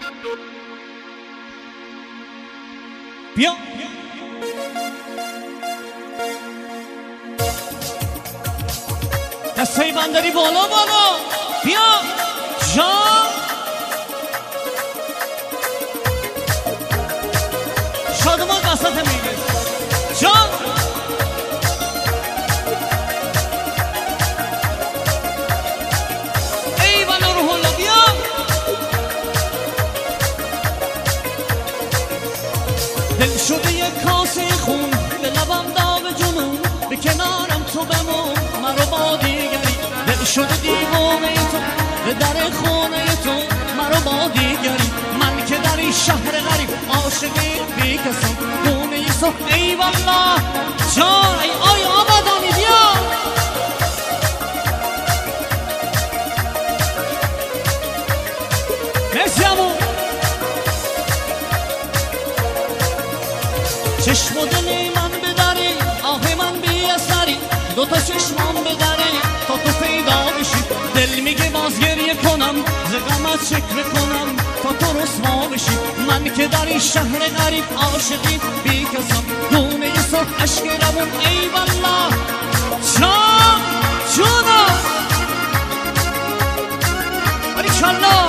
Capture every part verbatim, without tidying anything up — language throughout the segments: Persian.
بیا دستای بندری بالا بالا بیا جان شادمان قصد میگه جان ای بلا روح الله بیا دل شده یک کاسه خون به لبم داغ جنون به کنارم تو بمون مرا با دیگری دل شده دیوانه تو به در خونه تو مرا با دیگری من که در این شهر غریب عاشقی بی کسم گونه ای سو ای والله جان ای آی آبادانی بیا مرسی همون چشم و دل من بداری آه من بی اثری دوتا چشمام بداری تا تو پیدا بشی دل میگه باز گریه کنم ز غمت شکر کنم تا تو رسوا بشی من که در این شهر غریب عاشقی بی کسم گونه ی سرخ اشک روون ای والله جان جونا باریکالله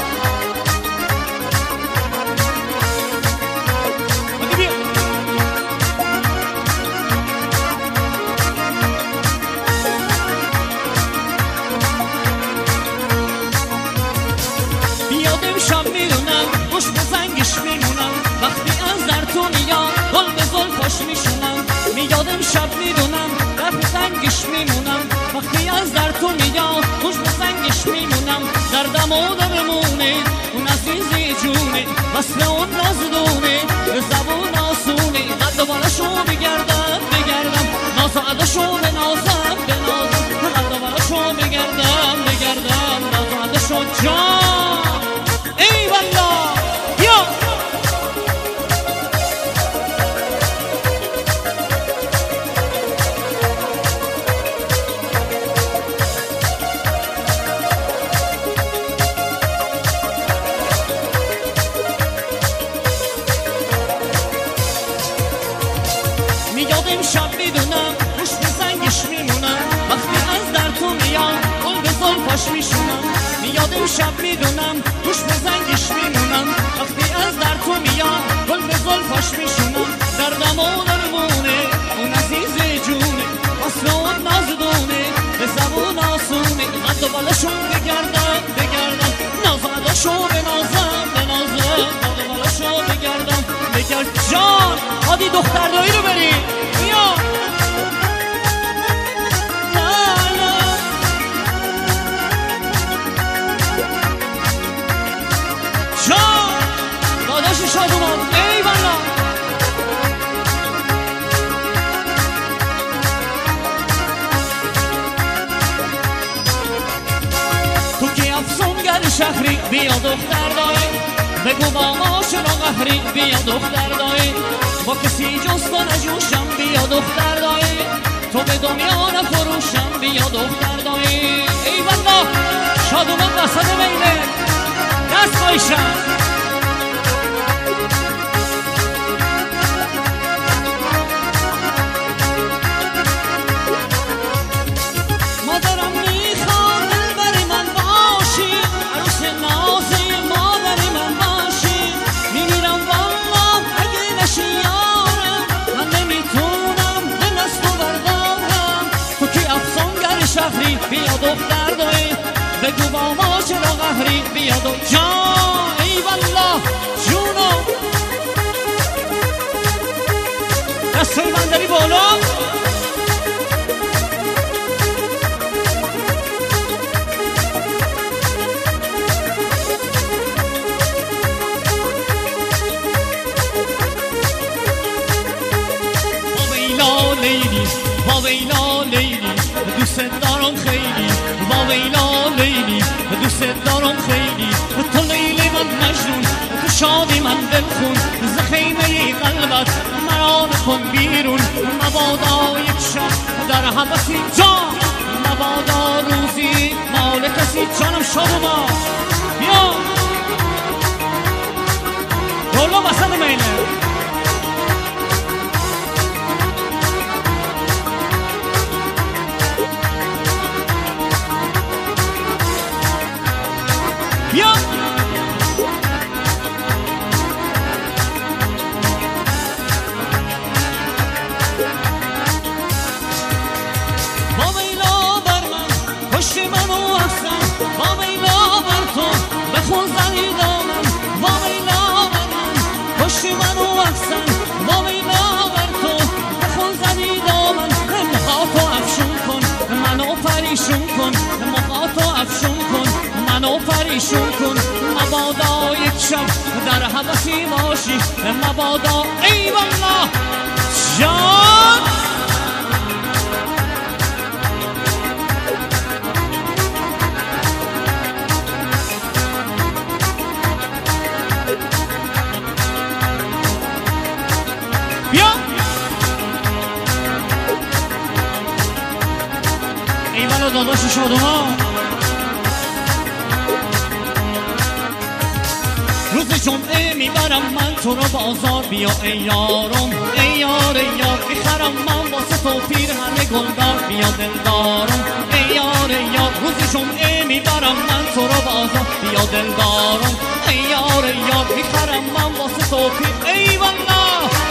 میادم شب میدونم در زنگش میمونم وقتی از در تو میاد خوش به زنگش میمونم دردم و درمونه اون عزیزی جونه وصل اون نازدونه به زبون آسونه قد و بالشو بگردم بگردم ناز و عدشو به نازم به نازم قد و بالشو بگردم بگردم ناز و عدشو جان ای والله یا میادم شب میدونم خوش به زنگش میمونم وقتی از در تو میاد گل به زلفاش میشونم میادم شب میدونم خوش به زنگش میمونم وقتی از در تو میاد گل به زلفاش میشونم دردم و درمونه اون عزیز جونه وصل اون نازدونه به زبون آسونه قد و بالشو بگردم بگردم ناز و عداشو به نازم به نازم قد و بالشو بگردم بگرد جان هادی دختردایی رو بری بیا جان داداش شادومان ای والا تو که افسونگر شهری بیا دختر دایی بگو با ما چرا قهری بیا دختر دایی با کسی جز تو نجوشم بیا دختر دایی تو به دنیا نفروشم بیا دختر دایی ای والله شادومان قصد بینه دست بایشم مادرم میخواد دلبر من باشی عروس نازی مادر من باشی میمیرم والله اگه نشی یارم من نمیتونم دل از تو بردارم تو که افسانگر شهری بیا دختر دایی بگو با ما چرا قهری بیا دو جان ای والله جونو دستای بندری بالا لیلی با ویلا لیلی دوست دارم خیلی با ویلا لیلی دوست دارم خیلی تو لیلی من مجنون تو شادی من دلخون ز خیمه قلبت مرا نکن بیرون مبادا یک شب در حبسی جان مبادا روزی مال کسی جانم شادوما بیا بزنم اینه بیا با میلا بر من پشت منو افزن با میلا بر تو بخون زنی دامن با میلا بر من پشت منو افزن با میلا بر تو بخون زنی دامن مخاطو افشون کن منو پریشون کن مخاطو افشون کن منو پریشون کن مبادا یک شب در حبسی باشی مبادا ای والله جان بیا ای والله داداش شادوها روز جمعه میبرم من تو رو بازار بیا ای یارم ای یار ای یار میخرم من واسه تو پیر همه گلدار بیا دلدارم ای یار ای یار روز جمعه میبرم من تو رو بازار بیا دلدارم ای یار ای یار میخرم من واسه تو پیر ای والله